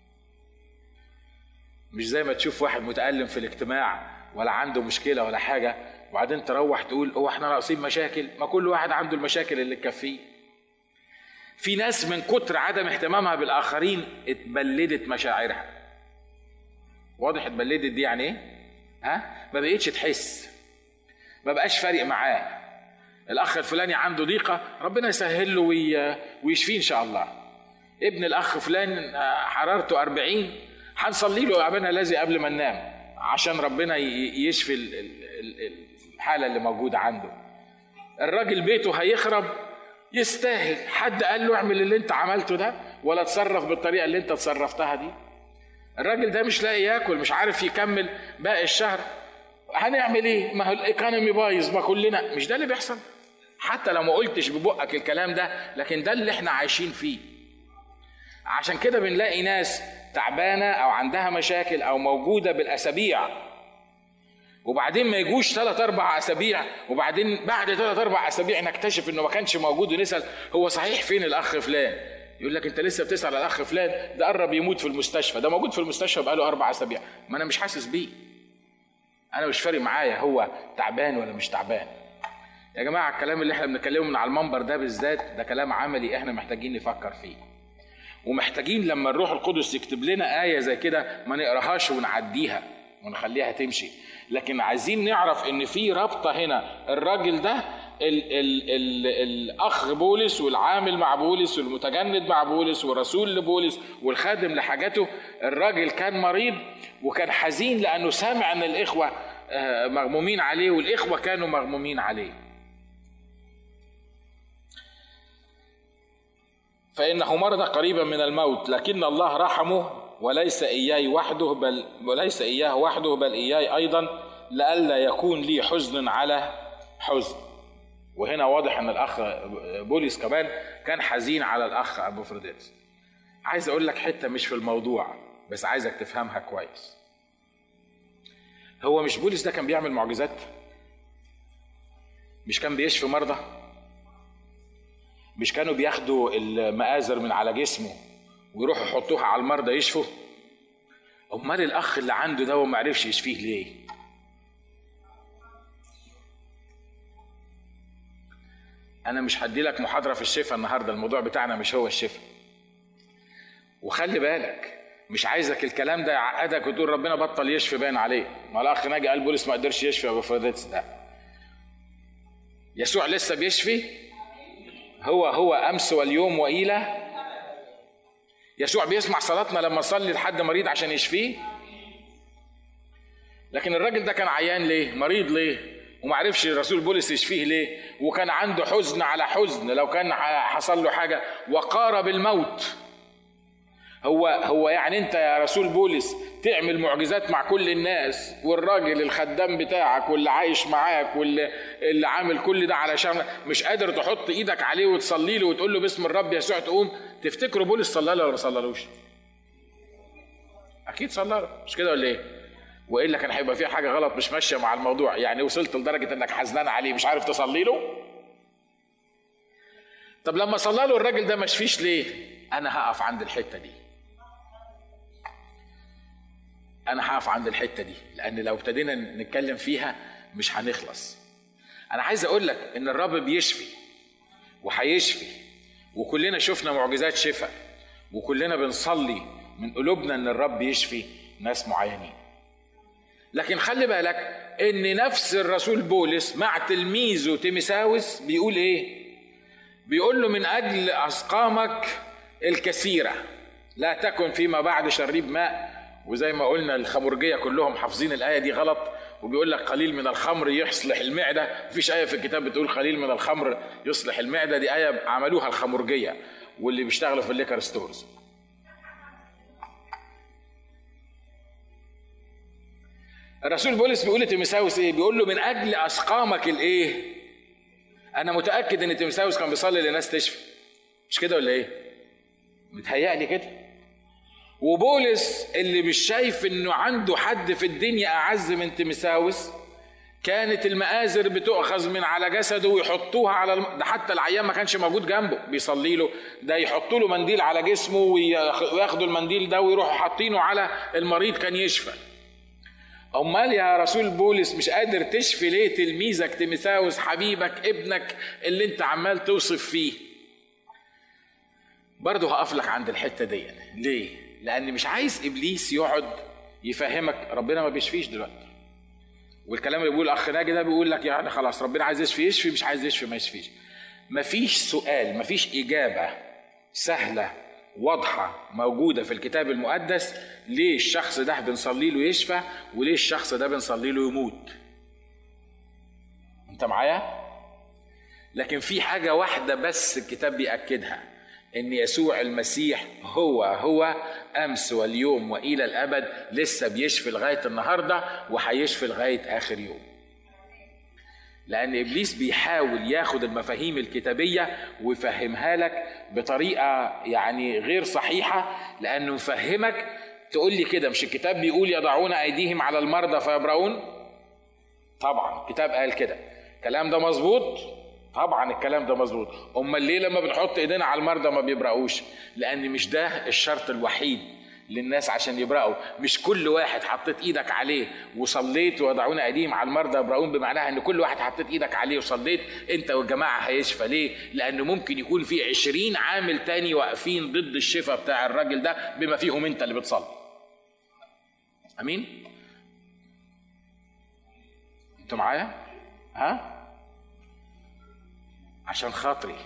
مش زي ما تشوف واحد متألم في الاجتماع ولا عنده مشكلة ولا حاجة وبعدين تروح تقول هو احنا ناقصين مشاكل؟ ما كل واحد عنده المشاكل اللي تكفيه. في ناس من كتر عدم اهتمامها بالآخرين اتبلدت مشاعرها. واضح اتبلدت دي يعني ايه؟ ها؟ ما بقيتش تحس، ما بقاش فارق معاه. الأخ الفلاني عنده ضيقة، ربنا يسهل له ويشفيه إن شاء الله. ابن الأخ فلان حرارته أربعين، هنصلي له يا أبانا الذي قبل ما ننام عشان ربنا يشفي الحالة اللي موجودة عنده. الراجل بيته هيخرب، يستاهل. حد قال له اعمل اللي انت عملته ده ولا تصرف بالطريقة اللي انت تصرفتها دي؟ الراجل ده مش لاقي ياكل، مش عارف يكمل باقي الشهر، هنعمل ايه؟ ما هو الايكونومي بايظ، ما كلنا. مش ده اللي بيحصل؟ حتى لو ما قلتش ببقك الكلام ده، لكن ده اللي احنا عايشين فيه. عشان كده بنلاقي ناس تعبانة أو عندها مشاكل أو موجودة بالأسابيع، وبعدين ما يجوش ثلاث أربع أسابيع، وبعدين بعد ثلاث أربع أسابيع نكتشف إنه ما كانش موجود، ونسأل هو صحيح فين الأخ فلان؟ يقول لك أنت لسه بتسأل على الأخ فلان؟ ده قرب يموت في المستشفى، ده موجود في المستشفى بقاله أربع أسابيع. ما أنا مش حاسس بيه، أنا مش فارق معايا هو تعبان ولا مش تعبان. يا جماعة الكلام اللي احنا بنتكلمه من على المنبر ده بالذات ده كلام عملي احنا محتاجين نفكر فيه، ومحتاجين لما الروح القدس يكتب لنا آية زي كده ما نقراهاش ونعديها ونخليها تمشي، لكن عايزين نعرف ان في رابطة هنا. الراجل ده ال ال ال الأخ بولس والعامل مع بولس والمتجند مع بولس والرسول لبولس والخادم لحاجته، الراجل كان مريض وكان حزين لأنه سامع أن الإخوة مغمومين عليه والإخوة كانوا مغمومين عليه. فإنه مرض قريبا من الموت، لكن الله رحمه وليس إياه وحده بل وليس إياه وحده بل إياه أيضا، لئلا يكون لي حزن على حزن. وهنا واضح أن الأخ بولس كمان كان حزين على الأخ أبوفروديتس. عايز أقول لك حتة مش في الموضوع بس عايزك تفهمها كويس. هو مش بولس ده كان بيعمل معجزات؟ مش كان بيشفي مرضى؟ مش كانوا بياخدوا المآزر من على جسمه ويروحوا يحطوها على المرضى يشفوا؟ امال الاخ اللي عنده ده وما عرفش يشفيه ليه؟ انا مش هدي لك محاضره في الشفاء النهارده، الموضوع بتاعنا مش هو الشفاء. وخلي بالك مش عايزك الكلام ده يعقدك وتقول ربنا بطل يشفي باين عليه. ما الاخ ناجي قال بولس ما قدرش يشفي أبوفروديتس ده. يسوع لسه بيشفي، هو هو امس واليوم والى. يسوع بيسمع صلاتنا لما نصلي لحد مريض عشان يشفيه. لكن الراجل ده كان عيان ليه؟ مريض ليه؟ وما عرفش الرسول بولس يشفيه ليه؟ وكان عنده حزن على حزن لو كان حصل له حاجه وقارب الموت. هو هو يعني انت يا رسول بولس تعمل معجزات مع كل الناس، والراجل الخدام بتاعك واللي عايش معاك واللي اللي عامل كل ده علشان مش قادر تحط ايدك عليه وتصلي له وتقول له باسم الرب يسوع تقوم؟ تفتكروا بولس صلى له ولا ما صلالوش؟ اكيد صلى له، مش كده ولا ايه؟ والا كان هيبقى فيه حاجه غلط مش ماشيه مع الموضوع. يعني وصلت لدرجه انك حزنان عليه مش عارف تصلي له؟ طب لما صلى له الراجل ده ما شفيش ليه؟ انا هقف عند الحته دي. أنا هقف عند الحتة دي لأن لو ابتدينا نتكلم فيها مش هنخلص. أنا عايز أقول لك إن الرب بيشفي وهيشفي، وكلنا شفنا معجزات شفاء، وكلنا بنصلي من قلوبنا إن الرب يشفي ناس معينين. لكن خلي بالك إن نفس الرسول بولس مع تلميذه تيموثاوس بيقول إيه؟ بيقول له من أجل أسقامك الكثيرة لا تكن فيما بعد شريب ماء. وزي ما قلنا الخمرجية كلهم حافظين الآية دي غلط، وبيقول لك قليل من الخمر يصلح المعدة. مفيش آية في الكتاب بتقول قليل من الخمر يصلح المعدة، دي آية عملوها الخمرجية. واللي بيشتغلوا في الليكر ستورز. الرسول بولس بيقول لتيموثاوس ايه؟ بيقول له من اجل اسقامك الايه؟ انا متاكد ان تيموثاوس كان بيصلي لناس تشفي، مش كده ولا ايه؟ متهيألي كده. وبولس اللي مش شايف انه عنده حد في الدنيا اعز من تيموثاوس، كانت المآزر بتؤخذ من على جسده ويحطوها على الم... ده حتى العيان ما كانش موجود جنبه بيصلي له، ده يحطوا له منديل على جسمه وياخدوا المنديل ده ويروحوا حاطينه على المريض كان يشفى. امال يا رسول بولس مش قادر تشفي ليه تلميذك تيموثاوس حبيبك ابنك اللي انت عمال توصف فيه؟ برضه هقف لك عند الحته دي. ليه؟ لان مش عايز ابليس يقعد يفهمك ربنا ما بيشفيش دلوقتي، والكلام اللي بيقول اخ ناجي ده بيقول لك يعني خلاص ربنا عايز يشفي يشفي، مش عايز يشفي ما يشفيش. مفيش سؤال، مفيش اجابه سهله واضحه موجوده في الكتاب المقدس ليه الشخص ده بنصلي له يشفى وليه الشخص ده بنصلي له يموت. انت معايا؟ لكن في حاجه واحده بس الكتاب بيأكدها، ان يسوع المسيح هو هو امس واليوم والى الابد، لسه بيشفي لغايه النهارده وهيشفي لغايه اخر يوم. لان ابليس بيحاول ياخد المفاهيم الكتابيه ويفهمها لك بطريقه يعني غير صحيحه، لانه يفهمك تقول لي كده مش الكتاب بيقول يضعون ايديهم على المرضى فيبرؤون؟ طبعا الكتاب قال كده. الكلام ده مظبوط؟ طبعا الكلام ده مظبوط. امال ليه لما بنحط ايدينا على المرضى ما بيبرأوش؟ لان مش ده الشرط الوحيد للناس عشان يبرأوا. مش كل واحد حطيت ايدك عليه وصليت ويضعون ايديهم على المرضى يبرؤون بمعناها ان كل واحد حطيت ايدك عليه وصليت انت والجماعه هيشفى. ليه؟ لانه ممكن يكون في عشرين عامل تاني واقفين ضد الشفاء بتاع الراجل ده بما فيهم انت اللي بتصلي. امين؟ انتوا معايا؟ ها؟ عشان خاطري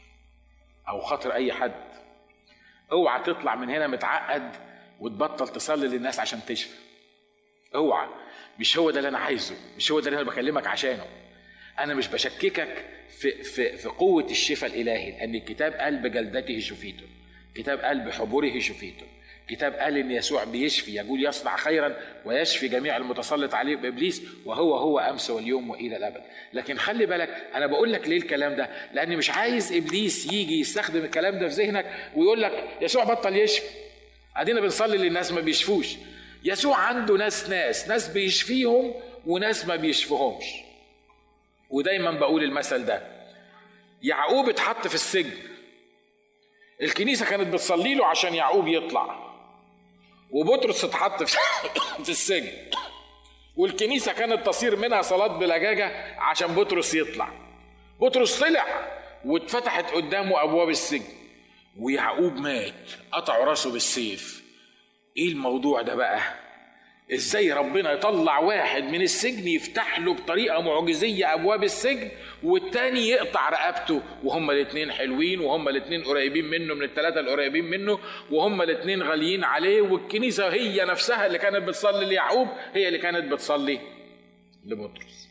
او خاطر اي حد اوعى تطلع من هنا متعقد وتبطل تصلي للناس عشان تشفى. اوعى، مش هو ده اللي انا عايزه، مش هو ده اللي انا بكلمك عشانه. انا مش بشككك في في في قوه الشفاء الالهي، لان الكتاب قال بجلدته شفيتم، الكتاب قال بحبوره شفيتم، الكتاب قال ان يسوع بيشفي، يقول يصنع خيرا ويشفي جميع المتسلط عليه بابليس وهو هو امس واليوم والى الابد. لكن خلي بالك انا بقول لك ليه الكلام ده، لاني مش عايز ابليس يجي يستخدم الكلام ده في ذهنك ويقول لك يسوع بطل يشفي، ادينا بنصلي للناس ما بيشفوش. يسوع عنده ناس ناس ناس بيشفيهم وناس ما بيشفيهمش. ودايما بقول المثل ده، يعقوب اتحط في السجن، الكنيسه كانت بتصلي له عشان يعقوب يطلع، وبطرس اتحط في السجن والكنيسة كانت تصير منها صلاة بلجاجة عشان بطرس يطلع. بطرس طلع واتفتحت قدامه أبواب السجن، ويعقوب مات قطعوا راسه بالسيف. ايه الموضوع ده بقى؟ ازاي ربنا يطلع واحد من السجن يفتح له بطريقة معجزية أبواب السجن والتاني يقطع رقبته، وهما الاتنين حلوين وهما الاتنين قريبين منه من الثلاثة القريبين منه وهما الاتنين غاليين عليه، والكنيسة هي نفسها اللي كانت بتصلي ليعقوب هي اللي كانت بتصلي لبطرس.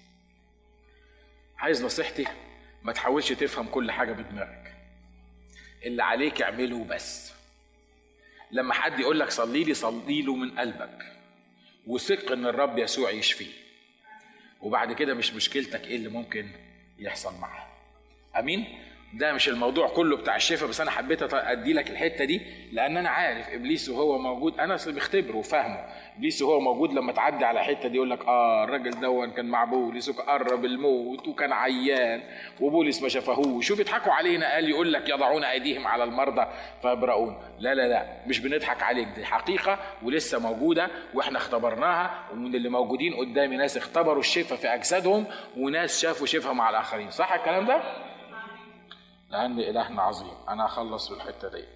عايز نصيحتي؟ ما تحاولش تفهم كل حاجة بدماغك، اللي عليك اعمله بس. لما حد يقول لك صلي لي صلي له من قلبك وثق ان الرب يسوع يشفيه، وبعد كده مش مشكلتك ايه اللي ممكن يحصل معاه. امين؟ ده مش الموضوع كله بتاع الشفاء، بس انا حبيت ادي لك الحته دي لان انا عارف ابليس وهو موجود، انا اصل بختبره وفاهمه. ابليس وهو موجود لما تعدي على الحته دي يقول لك اه الراجل ده كان مع بولس وقرب الموت وكان عيان وبولس ما شافهوش وبيضحكوا علينا، قال يقول لك يضعون ايديهم على المرضى فيبرؤون. لا لا لا مش بنضحك عليك، دي حقيقه ولسه موجوده واحنا اختبرناها، ومن اللي موجودين قدامي ناس اختبروا الشفاء في اجسادهم وناس شافوا شفاء مع الاخرين. صح الكلام ده؟ لأن إلهنا عظيم. أنا أخلص بالحتة دي.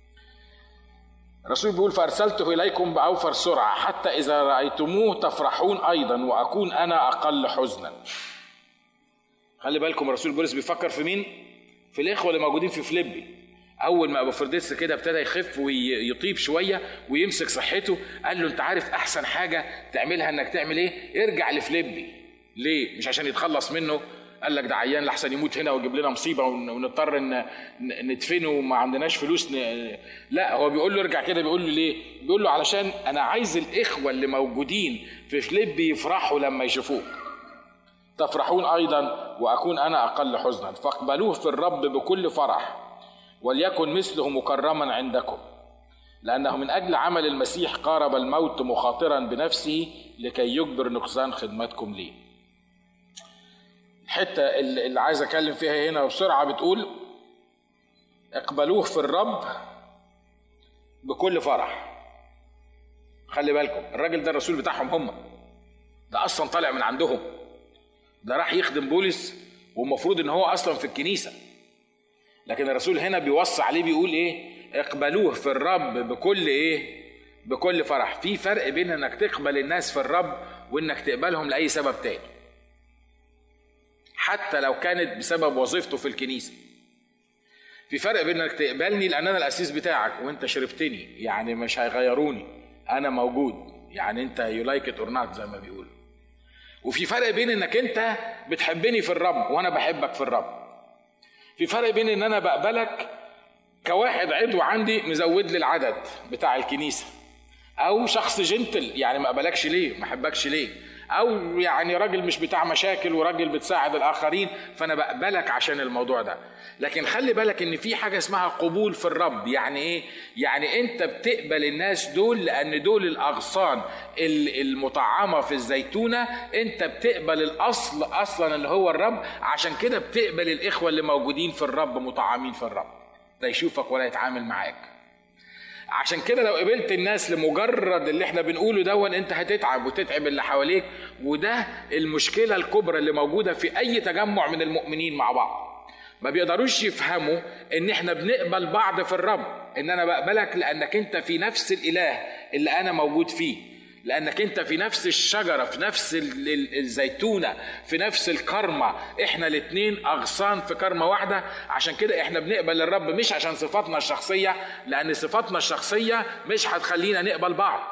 الرسول بيقول فأرسلته إليكم بأوفر سرعة حتى إذا رأيتموه تفرحون أيضا وأكون أنا أقل حزنا. خلي بالكم الرسول بولس بيفكر في مين؟ في الإخوة اللي موجودين في فيليبي. أول ما أبو فرديس كده ابتدى يخف ويطيب شوية ويمسك صحته، قال له أنت عارف أحسن حاجة تعملها إنك تعمل إيه؟ ارجع لفيليبي. ليه؟ مش عشان يتخلص منه قال لك ده عيان لحسن يموت هنا ويجيب لنا مصيبه ونضطر ان ندفنه وما عندناش فلوس ن... لا، هو بيقول له ارجع كده. بيقول له ليه؟ بيقول له علشان انا عايز الاخوه اللي موجودين في فيليبي يفرحوا لما يشوفوك. تفرحون ايضا واكون انا اقل حزنا، فاقبلوه في الرب بكل فرح وليكن مثله مكرما عندكم، لانه من اجل عمل المسيح قارب الموت مخاطرا بنفسه لكي يجبر نقصان خدمتكم لي. الحته اللي عايز اتكلم فيها هنا بسرعه بتقول اقبلوه في الرب بكل فرح. خلي بالكم، الراجل ده الرسول بتاعهم هم، ده اصلا طالع من عندهم، ده راح يخدم بولس والمفروض ان هو اصلا في الكنيسه، لكن الرسول هنا بيوصي عليه بيقول ايه؟ اقبلوه في الرب بكل ايه؟ بكل فرح. في فرق بين انك تقبل الناس في الرب وانك تقبلهم لاي سبب تاني، حتى لو كانت بسبب وظيفته في الكنيسه. في فرق بين انك تقبلني لان انا الاسيس بتاعك وانت شرفتني، يعني مش هيغيروني، انا موجود، يعني انت يو لايك ات اور نوت زي ما بيقولوا. وفي فرق بين انك انت بتحبني في الرب وانا بحبك في الرب. في فرق بين ان انا بقبلك كواحد عضو عندي مزود لي العدد بتاع الكنيسه، او شخص جنتل يعني ما قبلكش ليه، ما حبكش ليه، او يعني راجل مش بتاع مشاكل وراجل بتساعد الاخرين فانا بقبلك عشان الموضوع ده. لكن خلي بالك ان في حاجه اسمها قبول في الرب. يعني ايه؟ يعني انت بتقبل الناس دول لان دول الاغصان المطعمه في الزيتونه، انت بتقبل الاصل اصلا اللي هو الرب، عشان كده بتقبل الاخوه اللي موجودين في الرب مطعمين في الرب، لا يشوفك ولا يتعامل معاك. عشان كده لو قبلت الناس لمجرد اللي احنا بنقوله دون انت هتتعب وتتعب اللي حواليك، وده المشكلة الكبرى اللي موجودة في اي تجمع من المؤمنين مع بعض. ما بيقدروش يفهموا ان احنا بنقبل بعض في الرب، ان انا بقبلك لانك انت في نفس الاله اللي انا موجود فيه، لانك انت في نفس الشجرة، في نفس الزيتونة، في نفس الكرمة، احنا الاتنين اغصان في كرمة واحدة. عشان كده احنا بنقبل الرب مش عشان صفاتنا الشخصية، لان صفاتنا الشخصية مش هتخلينا نقبل بعض.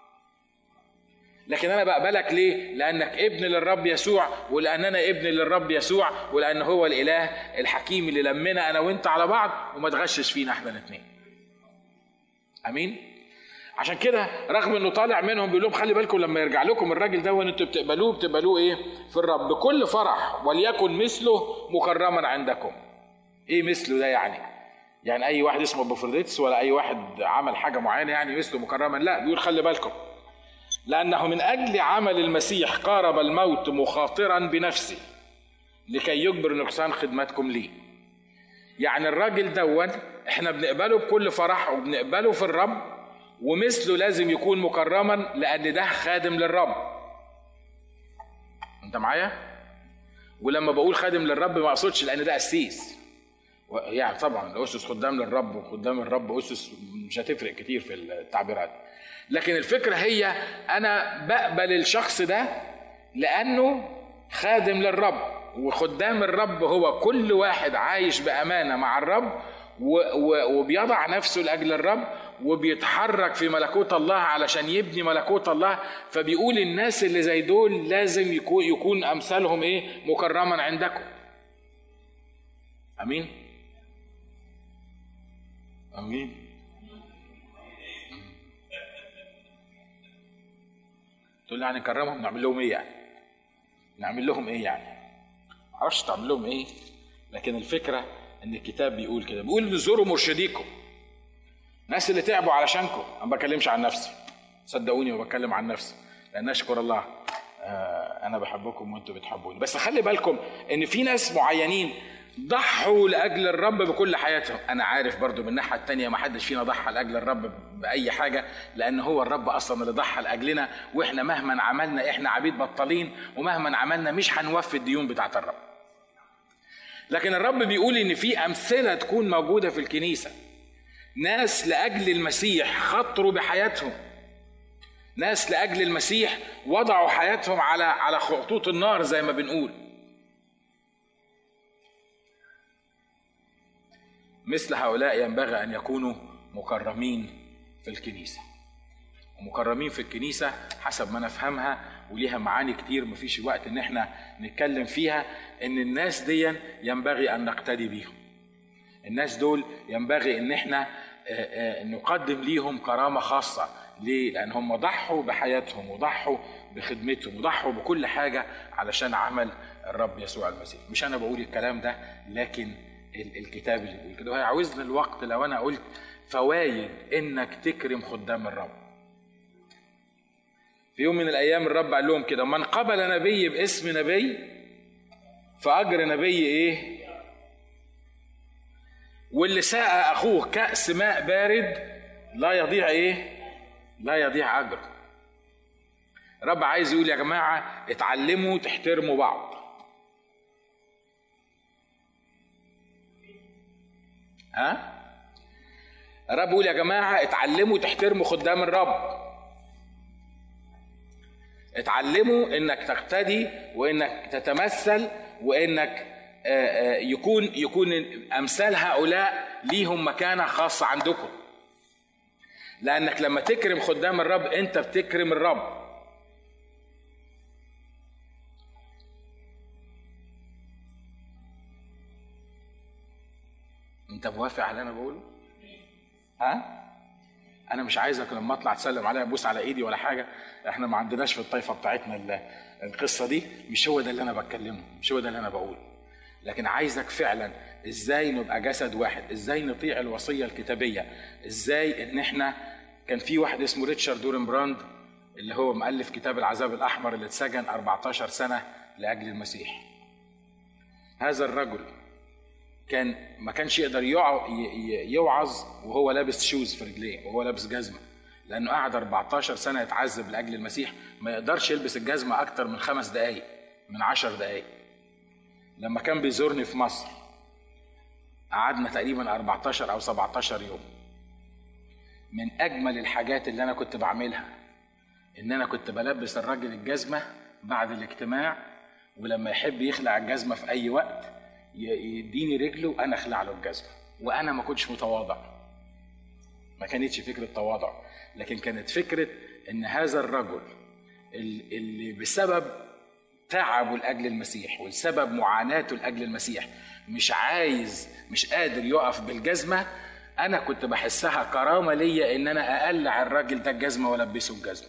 لكن انا بقبلك ليه؟ لانك ابن للرب يسوع، ولان انا ابن للرب يسوع، ولان هو الاله الحكيم اللي لمنا انا وانت على بعض وما تغشش فينا احنا الاتنين. امين. عشان كده رغم انه طالع منهم بيقول لهم خلي بالكم لما يرجع لكم الراجل ده وانتوا بتقبلوه بتقبلوه ايه؟ في الرب بكل فرح وليكن مثله مكرما عندكم. ايه مثله ده يعني؟ يعني اي واحد اسمه بوفرديتس ولا اي واحد عمل حاجه معينه يعني مثله مكرما؟ لا، بيقول خلي بالكم لانه من اجل عمل المسيح قارب الموت مخاطرا بنفسه لكي يجبر نقصان خدمتكم ليه. يعني الراجل دون احنا بنقبله بكل فرح وبنقبله في الرب، ومثله لازم يكون مكرما لأن ده خادم للرب. انت معايا؟ ولما بقول خادم للرب ما اقصدش لأن ده أسيس، يعني طبعا الأسس خدام للرب وخدام الرب أسس مش هتفرق كتير في التعبيرات، لكن الفكرة هي أنا بقبل الشخص ده لأنه خادم للرب. وخدام الرب هو كل واحد عايش بأمانة مع الرب وبيضع نفسه لأجل الرب وبيتحرك في ملكوت الله علشان يبني ملكوت الله. فبيقول الناس اللي زي دول لازم يكون, يكون أمثالهم إيه؟ مكرما عندكم. أمين أمين. تقول لي يعني نكرمهم نعمل لهم إيه يعني؟ نعمل لهم إيه يعني؟ معرفش تعمل لهم إيه، لكن الفكرة ان الكتاب بيقول كده، بيقول زوروا مرشديكم، الناس اللي تعبوا علشانكم. انا ما بكلمش عن نفسي، صدقوني وبتكلم عن نفسي لان اشكر الله آه انا بحبكم وانتم بتحبوني. بس خلي بالكم ان في ناس معينين ضحوا لاجل الرب بكل حياتهم. انا عارف برضو من الناحيه الثانيه ما حدش فينا ضحى لاجل الرب باي حاجه، لان هو الرب اصلا اللي ضحى لاجلنا، واحنا مهما عملنا احنا عبيد بطالين، ومهما عملنا مش هنوفي الديون بتاعه الرب. لكن الرب بيقول ان في امثله تكون موجوده في الكنيسه، ناس لاجل المسيح خطروا بحياتهم، ناس لاجل المسيح وضعوا حياتهم على على خطوط النار زي ما بنقول. مثل هؤلاء ينبغي ان يكونوا مكرمين في الكنيسه. مكرمين في الكنيسة حسب ما نفهمها، وليها معاني كتير مفيش وقت ان احنا نتكلم فيها، ان الناس دي ينبغي ان نقتدي بيهم. الناس دول ينبغي ان احنا نقدم ليهم كرامة خاصة. ليه؟ لان هم ضحوا بحياتهم وضحوا بخدمتهم وضحوا بكل حاجة علشان عمل الرب يسوع المسيح. مش انا بقول الكلام ده، لكن الكتاب اللي بيقول كده. وهيعوزني الوقت لو انا قلت فوايد انك تكرم خدام الرب. في يوم من الايام الرب قال لهم كده: من قبل نبي باسم نبي فاجر نبي ايه؟ واللي ساق اخوه كأس ماء بارد لا يضيع ايه؟ لا يضيع اجر. الرب عايز يقول يا جماعه اتعلموا تحترموا بعض. ها؟ الرب يقول يا جماعه اتعلموا تحترموا خدام الرب. اتعلموا انك تقتدي وانك تتمثل وانك يكون يكون امثال هؤلاء ليهم مكانه خاصه عندكم. لانك لما تكرم خدام الرب انت بتكرم الرب. انت موافق على اللي انا بقوله؟ ها؟ انا مش عايزك لما اطلع تسلم عليا بوس على ايدي ولا حاجه. احنا ما عندناش في الطائفه بتاعتنا القصه دي. مش هو ده اللي انا بتكلمه، مش هو ده اللي انا بقوله. لكن عايزك فعلا ازاي نبقى جسد واحد، ازاي نطيع الوصيه الكتابيه، ازاي ان احنا. كان في واحد اسمه ريتشارد دورنبراند اللي هو مؤلف كتاب العذاب الاحمر اللي اتسجن أربعتاشر سنه لاجل المسيح. هذا الرجل كان ما كانش يقدر يوعظ وهو لابس شوز في رجليه وهو لابس جزمه، لانه قعد أربعتاشر سنه يتعذب لاجل المسيح. ما يقدرش يلبس الجزمه اكتر من خمس دقائق من عشر دقائق. لما كان بيزورني في مصر قعدنا تقريبا أربعتاشر او سبعتاشر يوم. من اجمل الحاجات اللي انا كنت بعملها ان انا كنت بلبس الراجل الجزمه بعد الاجتماع، ولما يحب يخلع الجزمه في اي وقت يديني رجله وانا اخلع له الجزمه. وانا ما كنتش متواضع، ما كانتش فكره تواضع، لكن كانت فكره ان هذا الرجل اللي بسبب تعبه لاجل المسيح والسبب معاناته لاجل المسيح مش عايز مش قادر يقف بالجزمه، انا كنت بحسها كرامه ليا ان انا اقلع الراجل ده الجزمه والبسه الجزمه.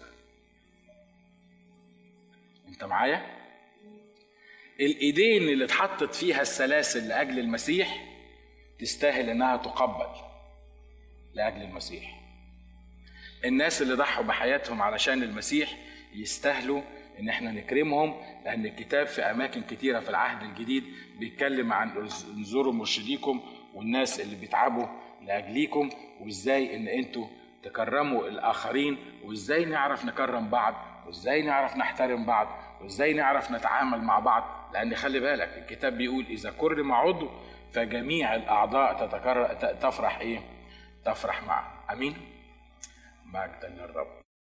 انت معايا؟ الايدين اللي اتحطت فيها السلاسل لاجل المسيح تستاهل انها تقبل لاجل المسيح. الناس اللي ضحوا بحياتهم علشان المسيح يستاهلوا ان احنا نكرمهم، لان الكتاب في اماكن كتيره في العهد الجديد بيتكلم عن انظروا مرشديكم والناس اللي بيتعبوا لاجليكم، وازاي ان انتوا تكرموا الاخرين، وازاي نعرف نكرم بعض، وازاي نعرف نحترم بعض، وازاي نعرف نتعامل مع بعض. لان خلي بالك الكتاب بيقول اذا كرم عضو فجميع الاعضاء تتكرر تفرح ايه؟ تفرح معه. امين. مجدا للرب.